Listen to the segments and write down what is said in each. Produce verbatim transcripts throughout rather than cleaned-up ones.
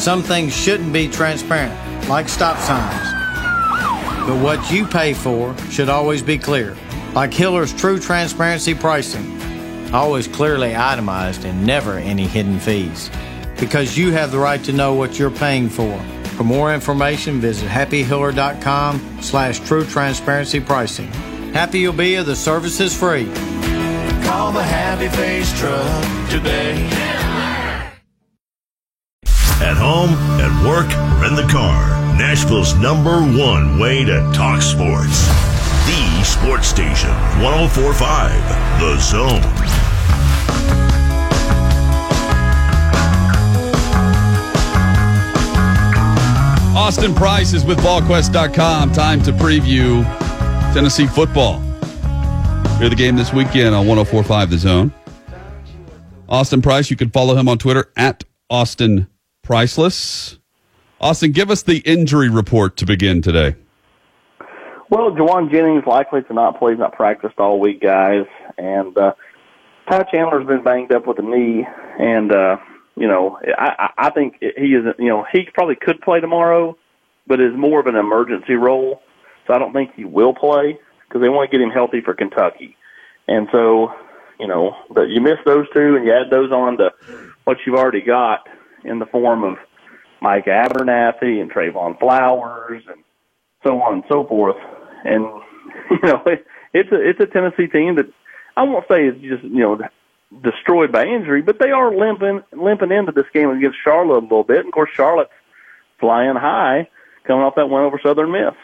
Some things shouldn't be transparent, like stop signs. But what you pay for should always be clear, like Hiller's True Transparency Pricing. Always clearly itemized and never any hidden fees. Because you have the right to know what you're paying for. For more information, visit happy hiller dot com slash true transparency pricing. Happy you'll be if the service is free. Call the Happy Face Truck today. At home, at work, or in the car, Nashville's number one way to talk sports. The Sports Station, one oh four point five, The Zone. Austin Price is with Vol Quest dot com. Time to preview Tennessee football. Hear the game this weekend on one oh four point five The Zone. Austin Price, you can follow him on Twitter at Austin Priceless. Austin, give us the injury report to begin today. Well, Jawan Jennings likely to not play. He's not practiced all week, guys. And uh, Ty Chandler's been banged up with a knee. And, uh, you know, I, I think he is, you know, he probably could play tomorrow, but is more of an emergency role. So I don't think he will play because they want to get him healthy for Kentucky. And so, you know, but you miss those two and you add those on to what you've already got in the form of Mike Abernathy and Trayvon Flowers and so on and so forth. And, you know, it, it's a it's a Tennessee team that I won't say is just, you know, destroyed by injury, but they are limping limping into this game against Charlotte a little bit. And, of course, Charlotte's flying high coming off that win over Southern Miss.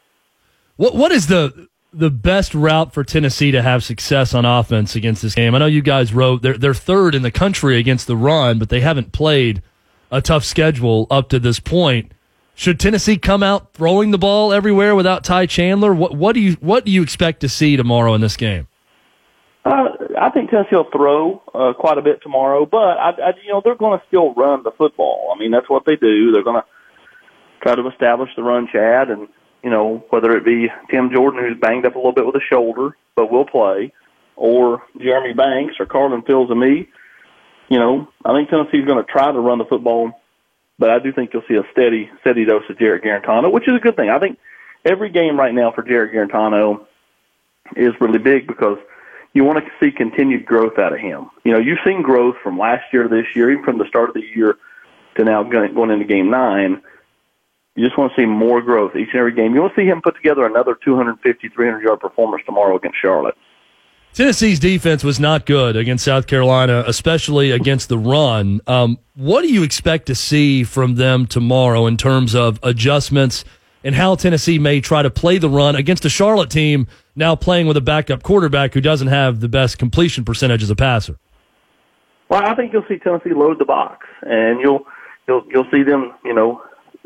What What is the the best route for Tennessee to have success on offense against this game? I know you guys wrote they're, they're third in the country against the run, but they haven't played a tough schedule up to this point. Should Tennessee come out throwing the ball everywhere without Ty Chandler? What what do you what do you expect to see tomorrow in this game? Uh, I think Tennessee will throw uh, quite a bit tomorrow, but I, I, you know they're going to still run the football. I mean that's what they do. They're going to try to establish the run, Chad, and you know whether it be Tim Jordan who's banged up a little bit with a shoulder but will play, or Jeremy Banks or Carlin Fields-Aimee. You know, I think Tennessee's going to try to run the football, but I do think you'll see a steady, steady dose of Jarrett Garantano, which is a good thing. I think every game right now for Jarrett Garantano is really big because you want to see continued growth out of him. You know, you've seen growth from last year to this year, even from the start of the year to now going into game nine. You just want to see more growth each and every game. You want to see him put together another two fifty, three hundred yard performance tomorrow against Charlotte. Tennessee's defense was not good against South Carolina, especially against the run. Um, what do you expect to see from them tomorrow in terms of adjustments and how Tennessee may try to play the run against a Charlotte team now playing with a backup quarterback who doesn't have the best completion percentage as a passer? Well, I think you'll see Tennessee load the box, and you'll you'll you'll see them, you know,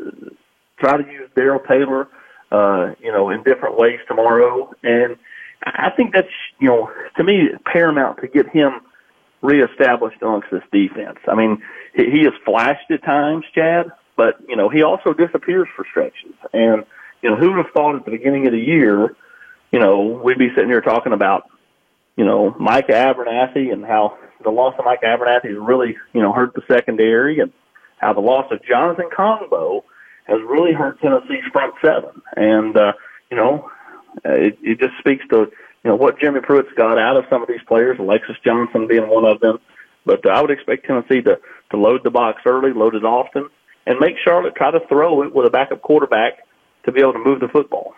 try to use Darrell Taylor, uh, you know, in different ways tomorrow. And I think that's, you know, to me, paramount to get him reestablished amongst this defense. I mean, he, he has flashed at times, Chad, but, you know, he also disappears for stretches. And, you know, who would have thought at the beginning of the year, you know, we'd be sitting here talking about, you know, Micah Abernathy and how the loss of Micah Abernathy has really, you know, hurt the secondary, and how the loss of Jonathan Kongbo has really hurt Tennessee's front seven. And, uh, you know, it, it just speaks to, you know, what Jeremy Pruitt's got out of some of these players, Alexis Johnson being one of them. But uh, I would expect Tennessee to, to load the box early, load it often, and make Charlotte try to throw it with a backup quarterback to be able to move the football.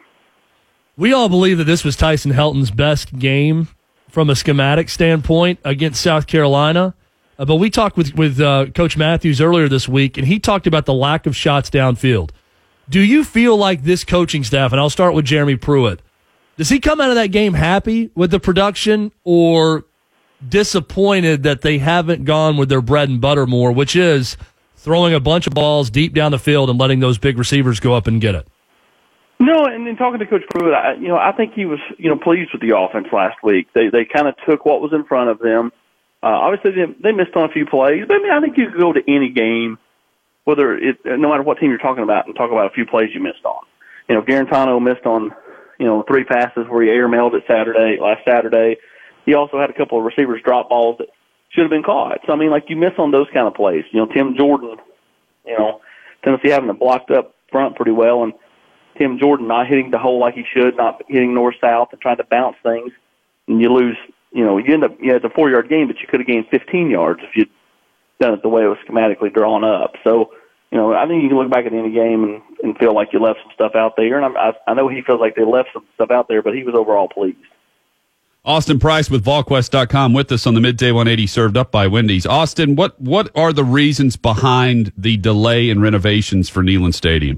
We all believe that this was Tyson Helton's best game from a schematic standpoint against South Carolina. Uh, but we talked with, with uh, Coach Matthews earlier this week, and he talked about the lack of shots downfield. Do you feel like this coaching staff, and I'll start with Jeremy Pruitt, does he come out of that game happy with the production or disappointed that they haven't gone with their bread and butter more, which is throwing a bunch of balls deep down the field and letting those big receivers go up and get it? No, and in talking to Coach Pruitt, I, you know, I think he was, you know, pleased with the offense last week. They they kind of took what was in front of them. Uh, obviously, they, they missed on a few plays, but I mean, I think you could go to any game, whether it, no matter what team you're talking about, and talk about a few plays you missed on. You know, Garantano missed on, you know, three passes where he air-mailed it Saturday, last Saturday. He also had a couple of receivers drop balls that should have been caught. So, I mean, like, you miss on those kind of plays. You know, Tim Jordan, you know, Tennessee having it blocked up front pretty well, and Tim Jordan not hitting the hole like he should, not hitting north-south and trying to bounce things, and you lose, you know, you end up, you had a four-yard game, but you could have gained fifteen yards if you'd done it the way it was schematically drawn up. So, you know, I think you can look back at any game and, and feel like you left some stuff out there, and I, I know he feels like they left some stuff out there, but he was overall pleased. Austin Price with VolQuest dot com with us on the Midday one eighty served up by Wendy's. Austin, what, what are the reasons behind the delay in renovations for Neyland Stadium?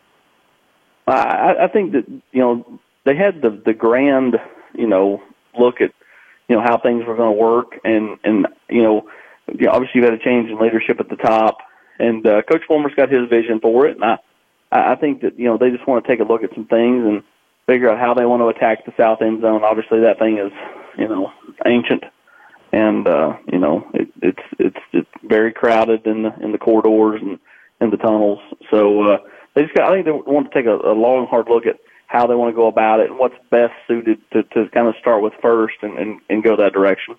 I, I think that, you know, they had the, the grand, you know, look at, you know, how things were going to work. And, and you know, obviously you've had a change in leadership at the top. And uh, Coach Fulmer's got his vision for it. And I, I think that, you know, they just want to take a look at some things and figure out how they want to attack the south end zone. Obviously that thing is, you know, ancient. And, uh, you know, it, it's, it's, it's very crowded in the, in the corridors and in the tunnels. So, uh, They just got, I think they want to take a, a long, hard look at how they want to go about it and what's best suited to, to kind of start with first and, and, and go that direction.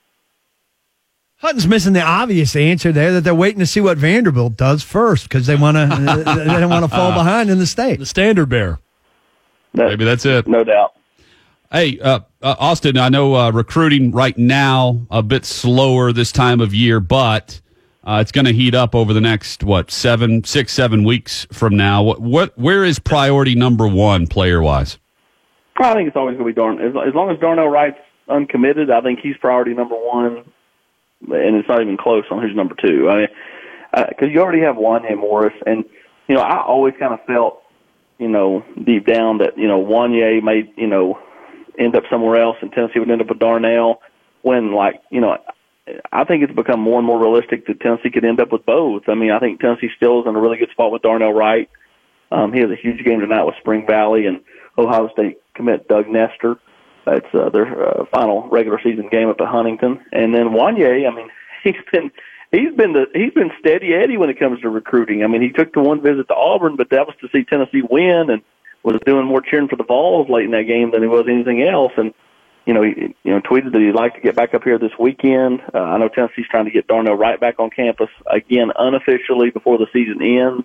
Hutton's missing the obvious answer there that they're waiting to see what Vanderbilt does first because they want to they don't want to fall behind in the state. The standard bearer. That, Maybe that's it. No doubt. Hey, uh, uh, Austin, I know uh, recruiting right now a bit slower this time of year, but Uh, it's going to heat up over the next, what, seven, six, seven weeks from now. What, what, where is priority number one player-wise? I think it's always going to be Darn. As, as long as Darnell Wright's uncommitted, I think he's priority number one, and it's not even close on who's number two. I mean, because uh, you already have Wanya Morris, and you know, I always kind of felt, you know, deep down that you know Wanya may, you know, end up somewhere else, and Tennessee would end up with Darnell. When, like, you know. I think it's become more and more realistic that Tennessee could end up with both. I mean, I think Tennessee still is in a really good spot with Darnell Wright. Um, he has a huge game tonight with Spring Valley and Ohio State commit Doug Nestor. That's uh, their uh, final regular season game up at Huntington. And then Wanya, I mean, he's been he's been the he's been steady Eddie when it comes to recruiting. I mean, he took the one visit to Auburn, but that was to see Tennessee win, and was doing more cheering for the Vols late in that game than he was anything else. And you know, he, you know, tweeted that he'd like to get back up here this weekend. Uh, I know Tennessee's trying to get Darnell Wright back on campus again unofficially before the season ends,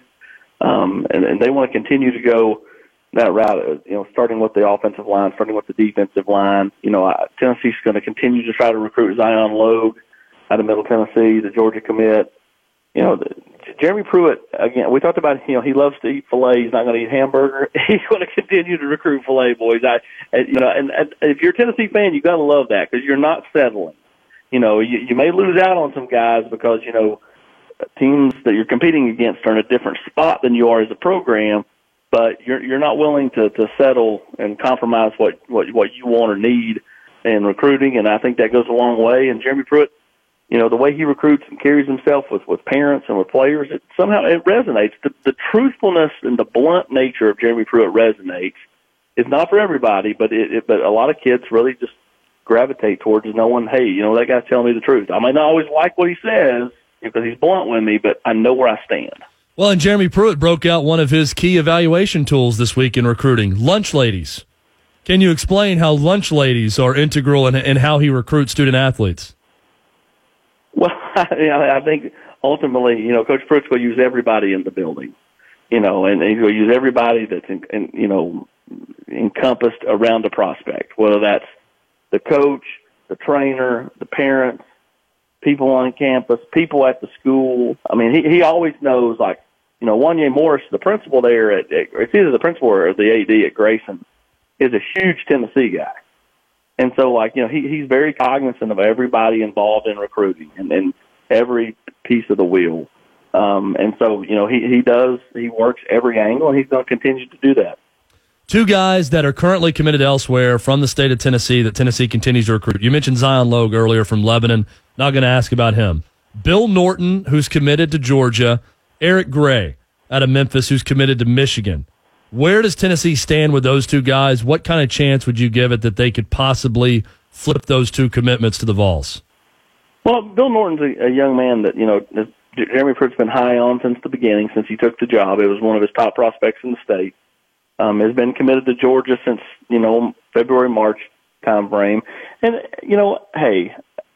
um, and, and they want to continue to go that route. You know, starting with the offensive line, starting with the defensive line. You know, uh, Tennessee's going to continue to try to recruit Zion Logue out of Middle Tennessee, the Georgia commit. You know, the, Jeremy Pruitt, again, we talked about, you know, he loves to eat filet. He's not going to eat hamburger. He's going to continue to recruit filet, boys. I, you know, and, and if you're a Tennessee fan, you got to love that because you're not settling. You know, you, you may lose out on some guys because, you know, teams that you're competing against are in a different spot than you are as a program, but you're you're not willing to, to settle and compromise what, what, what you want or need in recruiting, and I think that goes a long way. And Jeremy Pruitt, you know, the way he recruits and carries himself with, with parents and with players, it somehow it resonates. The, the truthfulness and the blunt nature of Jeremy Pruitt resonates. It's not for everybody, but it, it but a lot of kids really just gravitate towards knowing, hey, you know, that guy's telling me the truth. I may not always like what he says because he's blunt with me, but I know where I stand. Well, and Jeremy Pruitt broke out one of his key evaluation tools this week in recruiting, lunch ladies. Can you explain how lunch ladies are integral in, in how he recruits student athletes? Well, I, I think ultimately, you know, Coach Pruitt's going to use everybody in the building, you know, and he's going to use everybody that's, in, in, you know, encompassed around the prospect, whether that's the coach, the trainer, the parents, people on campus, people at the school. I mean, he, he always knows, like, you know, Wanya Morris, the principal there at, at, it's either the principal or the A D at Grayson, is a huge Tennessee guy. And so, like, you know, he, he's very cognizant of everybody involved in recruiting and, and every piece of the wheel. Um, and so, you know, he, he does, he works every angle, and he's going to continue to do that. Two guys that are currently committed elsewhere from the state of Tennessee that Tennessee continues to recruit. You mentioned Zion Logue earlier from Lebanon. Not going to ask about him. Bill Norton, who's committed to Georgia. Eric Gray out of Memphis, who's committed to Michigan. Where does Tennessee stand with those two guys? What kind of chance would you give it that they could possibly flip those two commitments to the Vols? Well, Bill Norton's a, a young man that, you know, Jeremy Pruitt's been high on since the beginning, since he took the job. It was one of his top prospects in the state. Um, has been committed to Georgia since, you know, February, March time frame. And, you know, hey,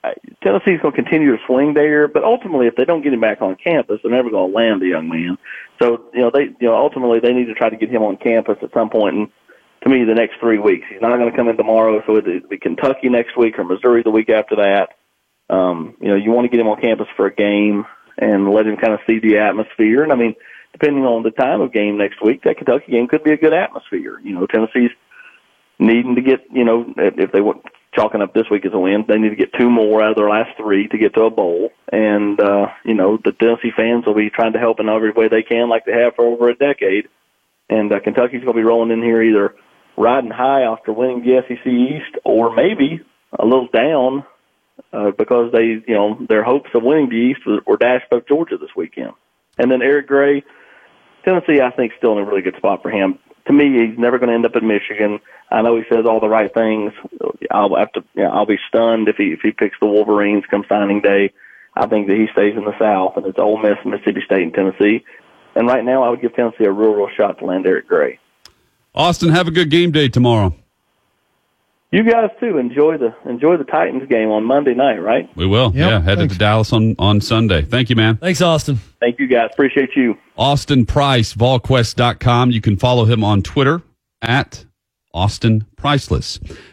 Tennessee's going to continue to swing there, but ultimately, if they don't get him back on campus, they're never going to land the young man. So, you know, they, you know, ultimately they need to try to get him on campus at some point. And to me, the next three weeks, he's not going to come in tomorrow. So it'll be Kentucky next week or Missouri the week after that. Um, you know, you want to get him on campus for a game and let him kind of see the atmosphere. And I mean, depending on the time of game next week, that Kentucky game could be a good atmosphere. You know, Tennessee's needing to get, you know, if they want chalking up this week as a win, they need to get two more out of their last three to get to a bowl. And, uh, you know, the Tennessee fans will be trying to help in every way they can like they have for over a decade. And uh, Kentucky's going to be rolling in here either riding high after winning the S E C East or maybe a little down uh, because they, you know, their hopes of winning the East were, were dashed by Georgia this weekend. And then Eric Gray, Tennessee, I think, still in a really good spot for him. To me, he's never going to end up at Michigan. I know he says all the right things. I'll have to, you know, I'll be stunned if he if he picks the Wolverines come signing day. I think that he stays in the South, and it's Ole Miss, Mississippi State, and Tennessee. And right now, I would give Tennessee a real, real shot to land Eric Gray. Austin, have a good game day tomorrow. You guys too. Enjoy the enjoy the Titans game on Monday night, right? We will. Yep, yeah, headed thanks. to Dallas on, on Sunday. Thank you, man. Thanks, Austin. Thank you, guys. Appreciate you. Austin Price, Vol Quest dot com. You can follow him on Twitter at Austin Priceless.